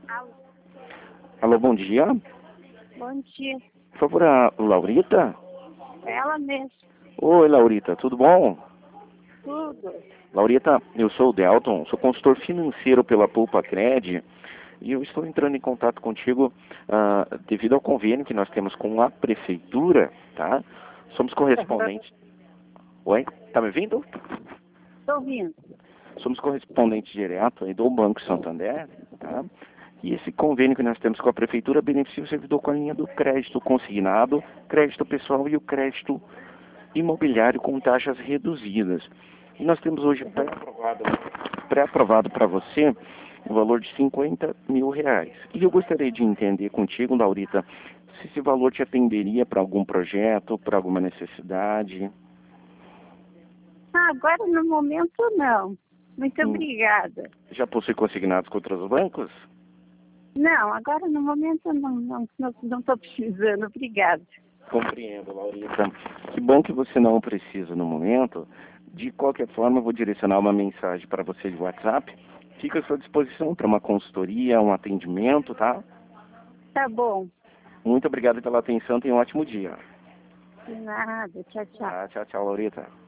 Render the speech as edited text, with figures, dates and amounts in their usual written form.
Alô, Alô, bom dia. bom dia. Por favor, a Laurita? É ela mesmo. Oi, Laurita, tudo bom? Tudo. Laurita, eu sou o Delton, sou consultor financeiro pela Poupa Cred e eu estou entrando em contato contigo devido ao convênio que nós temos com a prefeitura, tá? Somos correspondentes... Oi, tá me ouvindo? Estou ouvindo. Somos correspondentes direto aí do Banco Santander, tá? E esse convênio que nós temos com a prefeitura beneficia o servidor com a linha do crédito consignado, crédito pessoal e o crédito imobiliário com taxas reduzidas. E nós temos hoje pré-aprovado para você o valor de R$ 50 mil. E eu gostaria de entender contigo, Laurita, se esse valor te atenderia para algum projeto, para alguma necessidade. Agora no momento não. Muito obrigada. Já possui consignados com outros bancos? Não, agora no momento não estou precisando. Obrigada. Compreendo, Laurita. Que bom que você não precisa no momento. De qualquer forma, eu vou direcionar uma mensagem para você de WhatsApp. Fica à sua disposição para uma consultoria, um atendimento, tá? Tá bom. Muito obrigado pela atenção. Tenha um ótimo dia. De nada. Tchau, tchau. Tchau, tchau, Laurita.